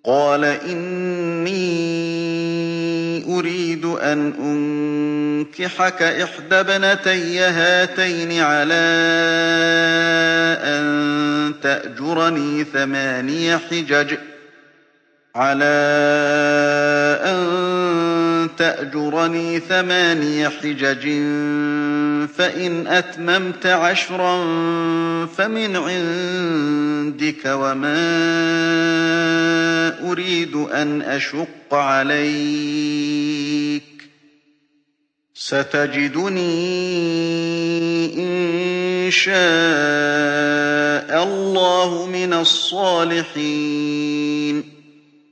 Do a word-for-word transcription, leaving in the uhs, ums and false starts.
قَالَ إِنِّي أُرِيدُ أَنْ أُنكِحَكَ إِحْدَى ابْنَتَيَّ هَاتَيْنِ عَلَىٰ أَن تَأْجُرَنِي ثَمَانِيَ حِجَجٍ عَلَىٰ أَن تَأْجُرَنِي ثَمَانِيَ حِجَجٍ فَإِنْ أَتْمَمْتَ عَشْرًا فَمِنْ عِندِكَ وَمَا أُرِيدُ أَنْ أَشُقَّ عَلَيْكَ ۚ سَتَجِدُنِي إِن شَاءَ اللَّهُ مِنَ الصَّالِحِينَ